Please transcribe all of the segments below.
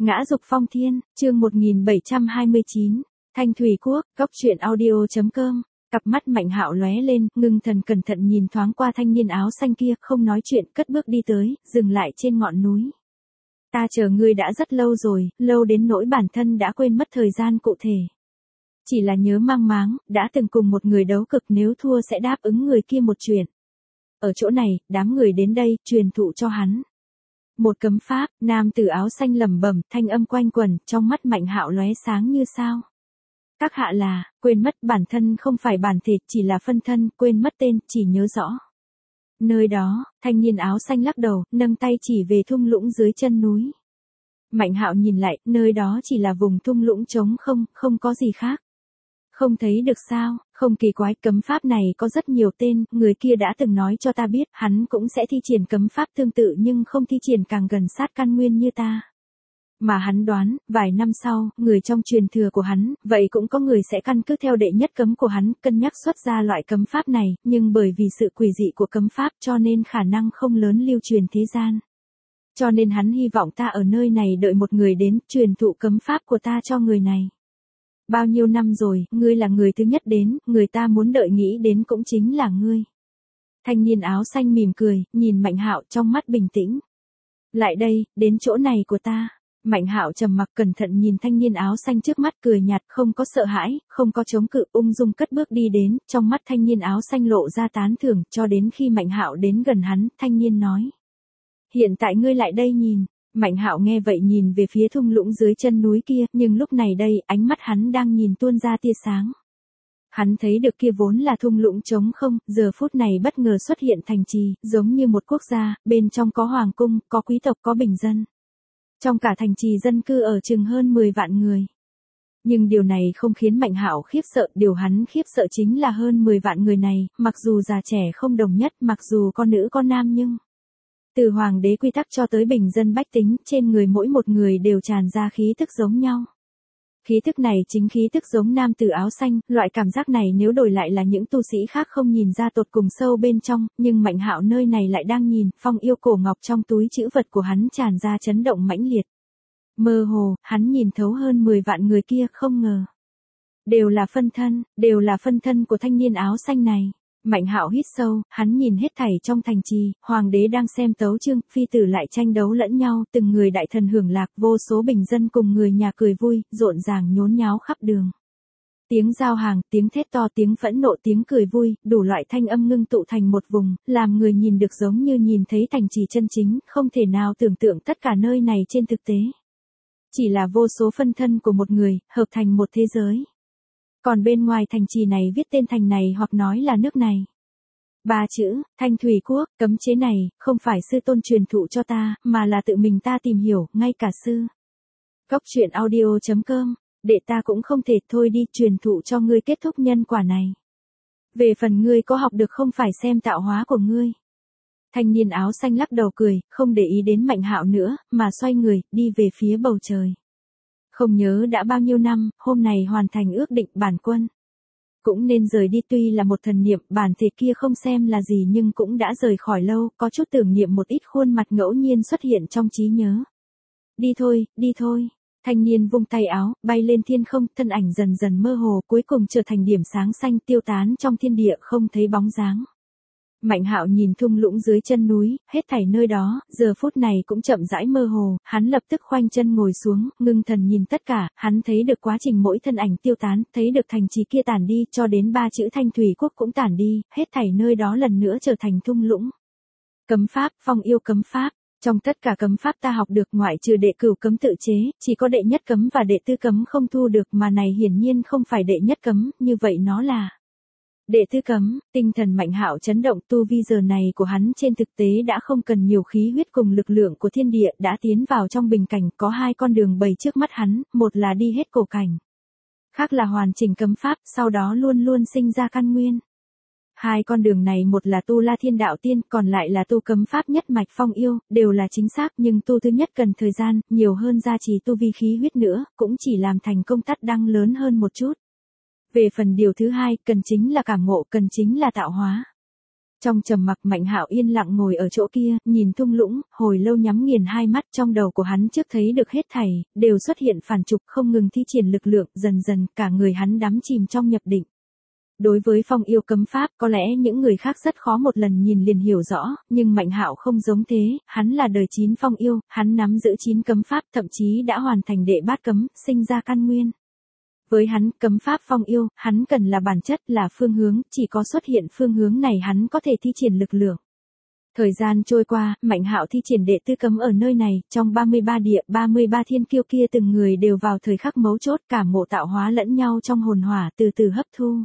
Ngã dục phong thiên, chương 1729, Thanh Thủy Quốc, góc truyện audio.com. Cặp mắt Mạnh Hạo lóe lên, ngưng thần cẩn thận nhìn thoáng qua thanh niên áo xanh kia, không nói chuyện, cất bước đi tới, dừng lại trên ngọn núi. Ta chờ ngươi đã rất lâu rồi, lâu đến nỗi bản thân đã quên mất thời gian cụ thể. Chỉ là nhớ mang máng, đã từng cùng một người đấu cực, nếu thua sẽ đáp ứng người kia một chuyện. Ở chỗ này, đám người đến đây, truyền thụ cho hắn một cấm pháp. Nam tử áo xanh lẩm bẩm, thanh âm quanh quẩn, trong mắt Mạnh Hạo lóe sáng như sao. Các hạ là, quên mất bản thân không phải bản thể, chỉ là phân thân, quên mất tên, chỉ nhớ rõ. Nơi đó, thanh niên áo xanh lắc đầu, nâng tay chỉ về thung lũng dưới chân núi. Mạnh Hạo nhìn lại, nơi đó chỉ là vùng thung lũng trống không, không có gì khác. Không thấy được sao, không kỳ quái, cấm pháp này có rất nhiều tên, người kia đã từng nói cho ta biết, hắn cũng sẽ thi triển cấm pháp tương tự nhưng không thi triển càng gần sát căn nguyên như ta. Mà hắn đoán, vài năm sau, người trong truyền thừa của hắn, vậy cũng có người sẽ căn cứ theo đệ nhất cấm của hắn, cân nhắc xuất ra loại cấm pháp này, nhưng bởi vì sự quỷ dị của cấm pháp cho nên khả năng không lớn lưu truyền thế gian. Cho nên hắn hy vọng ta ở nơi này đợi một người đến, truyền thụ cấm pháp của ta cho người này. Bao nhiêu năm rồi, ngươi là người thứ nhất đến, người ta muốn đợi nghĩ đến cũng chính là ngươi. Thanh niên áo xanh mỉm cười, nhìn Mạnh Hạo trong mắt bình tĩnh. Lại đây, đến chỗ này của ta. Mạnh Hạo trầm mặc cẩn thận nhìn thanh niên áo xanh trước mắt, cười nhạt, không có sợ hãi, không có chống cự, ung dung cất bước đi đến, trong mắt thanh niên áo xanh lộ ra tán thưởng, cho đến khi Mạnh Hạo đến gần hắn, thanh niên nói. Hiện tại ngươi lại đây nhìn. Mạnh Hạo nghe vậy nhìn về phía thung lũng dưới chân núi kia, nhưng lúc này đây, ánh mắt hắn đang nhìn tuôn ra tia sáng. Hắn thấy được kia vốn là thung lũng trống không, giờ phút này bất ngờ xuất hiện thành trì, giống như một quốc gia, bên trong có hoàng cung, có quý tộc, có bình dân. Trong cả thành trì dân cư ở chừng hơn 10 vạn người. Nhưng điều này không khiến Mạnh Hạo khiếp sợ, điều hắn khiếp sợ chính là hơn 10 vạn người này, mặc dù già trẻ không đồng nhất, mặc dù có nữ có nam nhưng từ hoàng đế quy tắc cho tới bình dân bách tính, trên người mỗi một người đều tràn ra khí tức giống nhau. Khí tức này chính khí tức giống nam tử áo xanh, loại cảm giác này nếu đổi lại là những tu sĩ khác không nhìn ra tột cùng sâu bên trong, nhưng Mạnh Hạo nơi này lại đang nhìn, phong yêu cổ ngọc trong túi trữ vật của hắn tràn ra chấn động mãnh liệt. Mơ hồ, hắn nhìn thấu hơn 10 vạn người kia, không ngờ. Đều là phân thân của thanh niên áo xanh này. Mạnh Hạo hít sâu, hắn nhìn hết thảy trong thành trì, hoàng đế đang xem tấu chương, phi tử lại tranh đấu lẫn nhau, từng người đại thần hưởng lạc, vô số bình dân cùng người nhà cười vui, rộn ràng nhốn nháo khắp đường. Tiếng giao hàng, tiếng thét to, tiếng phẫn nộ, tiếng cười vui, đủ loại thanh âm ngưng tụ thành một vùng, làm người nhìn được giống như nhìn thấy thành trì chân chính, không thể nào tưởng tượng tất cả nơi này trên thực tế. Chỉ là vô số phân thân của một người, hợp thành một thế giới. Còn bên ngoài thành trì này viết tên thành này hoặc nói là nước này. 3 chữ, Thanh Thủy Quốc, cấm chế này, không phải sư tôn truyền thụ cho ta, mà là tự mình ta tìm hiểu, ngay cả sư. Góc truyện audio.com, đệ ta cũng không thể thôi đi truyền thụ cho ngươi kết thúc nhân quả này. Về phần ngươi có học được không phải xem tạo hóa của ngươi. Thanh niên áo xanh lắc đầu cười, không để ý đến Mạnh Hạo nữa, mà xoay người, đi về phía bầu trời. Không nhớ đã bao nhiêu năm, hôm này hoàn thành ước định, bản quân cũng nên rời đi, tuy là một thần niệm, bản thể kia không xem là gì nhưng cũng đã rời khỏi lâu, có chút tưởng niệm, một ít khuôn mặt ngẫu nhiên xuất hiện trong trí nhớ. Đi thôi, thanh niên vung tay áo, bay lên thiên không, thân ảnh dần dần mơ hồ, cuối cùng trở thành điểm sáng xanh tiêu tán trong thiên địa, không thấy bóng dáng. Mạnh Hạo nhìn thung lũng dưới chân núi, hết thảy nơi đó, giờ phút này cũng chậm rãi mơ hồ, hắn lập tức khoanh chân ngồi xuống, ngưng thần nhìn tất cả, hắn thấy được quá trình mỗi thân ảnh tiêu tán, thấy được thành trì kia tản đi, cho đến 3 chữ Thanh Thủy Quốc cũng tản đi, hết thảy nơi đó lần nữa trở thành thung lũng. Cấm pháp, phong yêu cấm pháp. Trong tất cả cấm pháp ta học được ngoại trừ đệ cửu cấm tự chế, chỉ có đệ nhất cấm và đệ tư cấm không thu được, mà này hiển nhiên không phải đệ nhất cấm, như vậy nó là đệ tư cấm. Tinh thần Mạnh Hạo chấn động, tu vi giờ này của hắn trên thực tế đã không cần nhiều khí huyết cùng lực lượng của thiên địa, đã tiến vào trong bình cảnh, có 2 con đường bày trước mắt hắn, một là đi hết cổ cảnh, khác là hoàn chỉnh cấm pháp, sau đó luôn luôn sinh ra căn nguyên. 2 con đường này, một là tu La Thiên Đạo Tiên, còn lại là tu cấm pháp nhất mạch phong yêu, đều là chính xác, nhưng tu thứ nhất cần thời gian, nhiều hơn gia trì tu vi khí huyết nữa, cũng chỉ làm thành công tắt đăng lớn hơn một chút. Về phần điều thứ hai, cần chính là cảm ngộ, cần chính là tạo hóa. Trong trầm mặc Mạnh Hạo yên lặng ngồi ở chỗ kia, nhìn thung lũng, hồi lâu nhắm nghiền hai mắt, trong đầu của hắn trước thấy được hết thảy, đều xuất hiện phản trục không ngừng thi triển lực lượng, dần dần cả người hắn đắm chìm trong nhập định. Đối với phong yêu cấm pháp, có lẽ những người khác rất khó một lần nhìn liền hiểu rõ, nhưng Mạnh Hạo không giống thế, hắn là đời 9 phong yêu, hắn nắm giữ 9 cấm pháp, thậm chí đã hoàn thành đệ bát cấm, sinh ra căn nguyên. Với hắn, cấm pháp phong yêu, hắn cần là bản chất, là phương hướng, chỉ có xuất hiện phương hướng này hắn có thể thi triển lực lượng. Thời gian trôi qua, Mạnh Hạo thi triển đệ tư cấm ở nơi này, trong 33 địa, 33 thiên kiêu kia từng người đều vào thời khắc mấu chốt, cảm ngộ tạo hóa lẫn nhau trong hồn hỏa, từ từ hấp thu.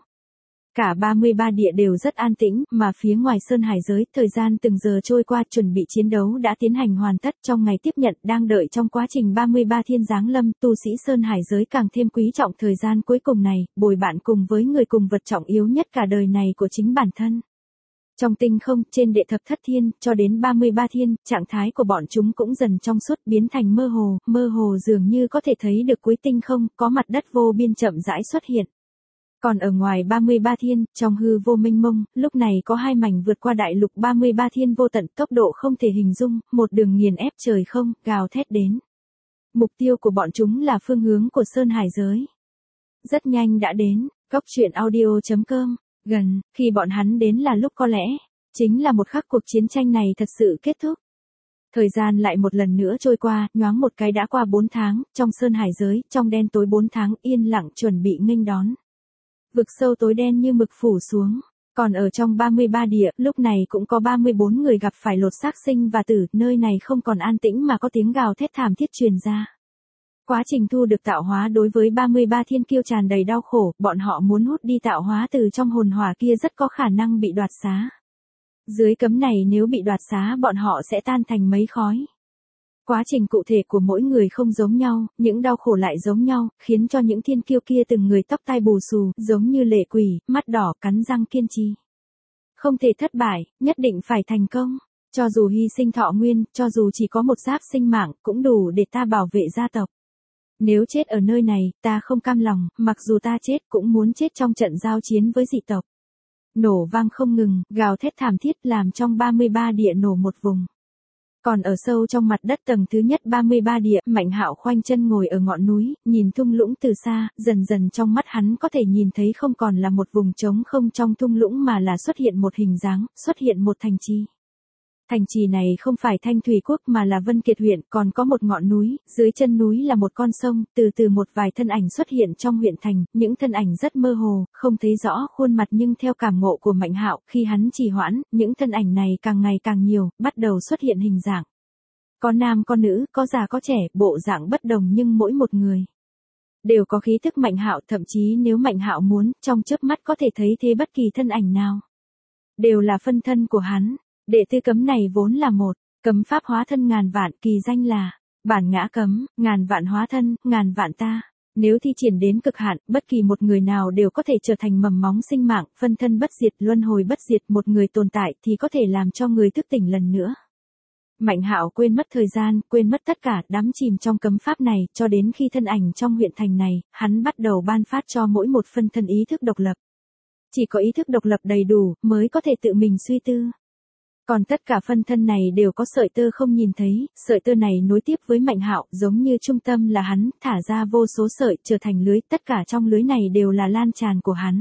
Cả 33 địa đều rất an tĩnh, mà phía ngoài sơn hải giới, thời gian từng giờ trôi qua, chuẩn bị chiến đấu đã tiến hành hoàn tất, trong ngày tiếp nhận, đang đợi trong quá trình 33 thiên giáng lâm, tu sĩ sơn hải giới càng thêm quý trọng thời gian cuối cùng này, bồi bạn cùng với người cùng vật trọng yếu nhất cả đời này của chính bản thân. Trong tinh không, trên đệ thập thất thiên, cho đến 33 thiên, trạng thái của bọn chúng cũng dần trong suốt biến thành mơ hồ dường như có thể thấy được cuối tinh không, có mặt đất vô biên chậm rãi xuất hiện. Còn ở ngoài 33 thiên, trong hư vô mênh mông, lúc này có hai mảnh vượt qua đại lục 33 thiên vô tận, tốc độ không thể hình dung, một đường nghiền ép trời không, gào thét đến. Mục tiêu của bọn chúng là phương hướng của sơn hải giới. Rất nhanh đã đến, goctruyện.audio.com, gần, khi bọn hắn đến là lúc có lẽ, chính là một khắc cuộc chiến tranh này thật sự kết thúc. Thời gian lại một lần nữa trôi qua, nhoáng một cái đã qua 4 tháng, trong sơn hải giới, trong đen tối 4 tháng, yên lặng chuẩn bị nghênh đón. Vực sâu tối đen như mực phủ xuống, còn ở trong 33 địa, lúc này cũng có 34 người gặp phải lột xác sinh và tử, nơi này không còn an tĩnh mà có tiếng gào thét thảm thiết truyền ra. Quá trình thu được tạo hóa đối với 33 thiên kiêu tràn đầy đau khổ, bọn họ muốn hút đi tạo hóa từ trong hồn hỏa kia rất có khả năng bị đoạt xá. Dưới cấm này nếu bị đoạt xá bọn họ sẽ tan thành mấy khói. Quá trình cụ thể của mỗi người không giống nhau, những đau khổ lại giống nhau, khiến cho những thiên kiêu kia từng người tóc tai bù xù, giống như lệ quỷ, mắt đỏ, cắn răng kiên trì. Không thể thất bại, nhất định phải thành công. Cho dù hy sinh thọ nguyên, cho dù chỉ có một giáp sinh mạng, cũng đủ để ta bảo vệ gia tộc. Nếu chết ở nơi này, ta không cam lòng, mặc dù ta chết cũng muốn chết trong trận giao chiến với dị tộc. Nổ vang không ngừng, gào thét thảm thiết làm trong 33 địa nổ một vùng. Còn ở sâu trong mặt đất tầng thứ nhất 33 địa, Mạnh Hạo khoanh chân ngồi ở ngọn núi, nhìn thung lũng từ xa, dần dần trong mắt hắn có thể nhìn thấy không còn là một vùng trống không trong thung lũng mà là xuất hiện một hình dáng, xuất hiện một thành trì. Thành trì này không phải Thanh Thủy Quốc mà là Vân Kiệt huyện, còn có một ngọn núi, dưới chân núi là một con sông, từ từ một vài thân ảnh xuất hiện trong huyện thành, những thân ảnh rất mơ hồ, không thấy rõ khuôn mặt nhưng theo cảm ngộ của Mạnh Hạo, khi hắn trì hoãn, những thân ảnh này càng ngày càng nhiều, bắt đầu xuất hiện hình dạng. Có nam có nữ, có già có trẻ, bộ dạng bất đồng nhưng mỗi một người đều có khí tức Mạnh Hạo, thậm chí nếu Mạnh Hạo muốn, trong chớp mắt có thể thấy thế bất kỳ thân ảnh nào. Đều là phân thân của hắn. Đệ tư cấm này vốn là một cấm pháp hóa thân ngàn vạn, kỳ danh là bản ngã cấm, ngàn vạn hóa thân, ngàn vạn ta. Nếu thi triển đến cực hạn, bất kỳ một người nào đều có thể trở thành mầm móng sinh mạng, phân thân bất diệt, luân hồi bất diệt, một người tồn tại thì có thể làm cho người thức tỉnh lần nữa. Mạnh Hạo quên mất thời gian, quên mất tất cả, đắm chìm trong cấm pháp này, cho đến khi thân ảnh trong huyện thành này, hắn bắt đầu ban phát cho mỗi một phân thân ý thức độc lập. Chỉ có ý thức độc lập đầy đủ, mới có thể tự mình suy tư. Còn tất cả phân thân này đều có sợi tơ không nhìn thấy, sợi tơ này nối tiếp với Mạnh Hạo, giống như trung tâm là hắn, thả ra vô số sợi, trở thành lưới, tất cả trong lưới này đều là lan tràn của hắn.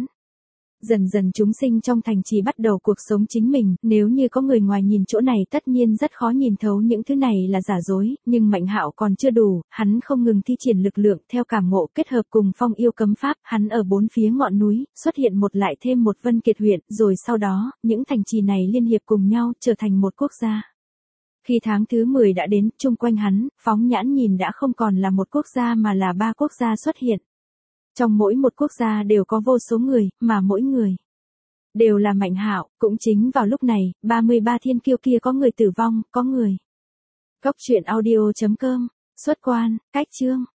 Dần dần chúng sinh trong thành trì bắt đầu cuộc sống chính mình, nếu như có người ngoài nhìn chỗ này tất nhiên rất khó nhìn thấu những thứ này là giả dối, nhưng Mạnh Hạo còn chưa đủ, hắn không ngừng thi triển lực lượng theo cảm ngộ kết hợp cùng phong yêu cấm pháp, hắn ở bốn phía ngọn núi, xuất hiện một lại thêm một Vân Kiệt huyện, rồi sau đó, những thành trì này liên hiệp cùng nhau, trở thành một quốc gia. Khi tháng thứ 10 đã đến, chung quanh hắn, phóng nhãn nhìn đã không còn là một quốc gia mà là 3 quốc gia xuất hiện. Trong mỗi một quốc gia đều có vô số người, mà mỗi người đều là Mạnh Hạo, cũng chính vào lúc này, 33 thiên kiêu kia có người tử vong, có người. Goctruyện.audio.com, xuất quan, cách chương.